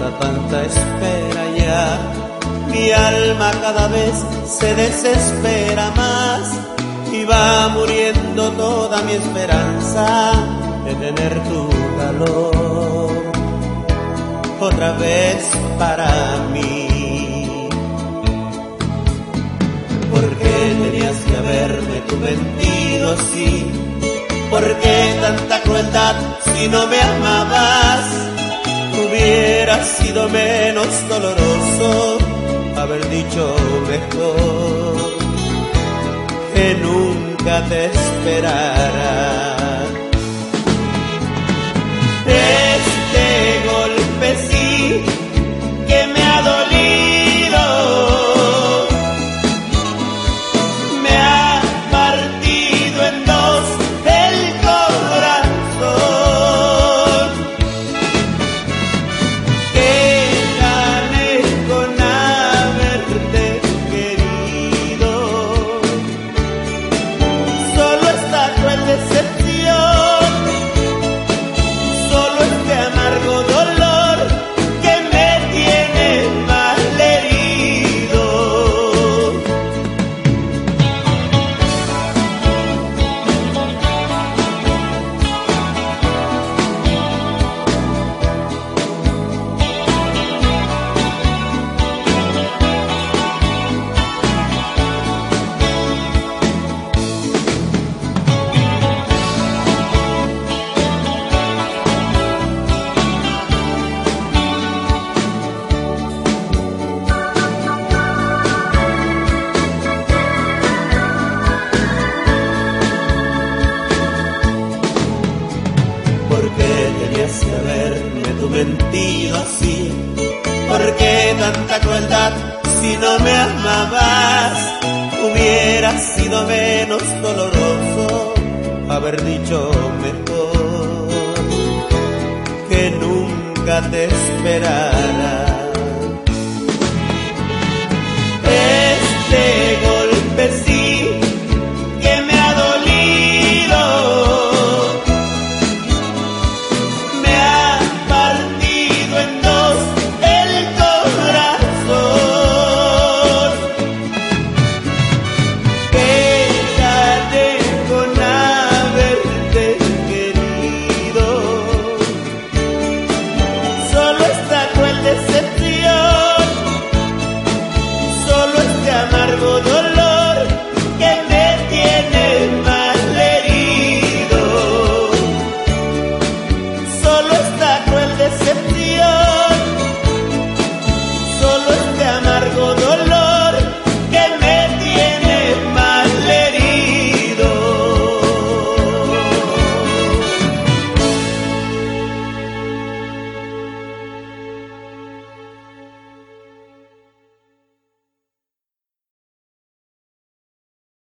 tanta espera ya, mi alma cada vez se desespera más y va muriendo toda mi esperanza de tener tu calor otra vez para mí. ¿Por qué tenías que haberme tú mentido así? ¿Por qué tanta crueldad si no me amabas? Hubiera sido menos doloroso haber dicho mejor que nunca te esperara. Este golpe sí que me ha dolido, me ha partido en dos el corazón. Que gané con haberte querido, solo esta cruel decepción, solo este amargo dolor que me tiene malherido. ¿Por qué tenías que haberme tú mentido así? ¿Por qué tanta crueldad si no me amabas? Hubiera sido menos doloroso haber dicho mejor que nunca te esperara.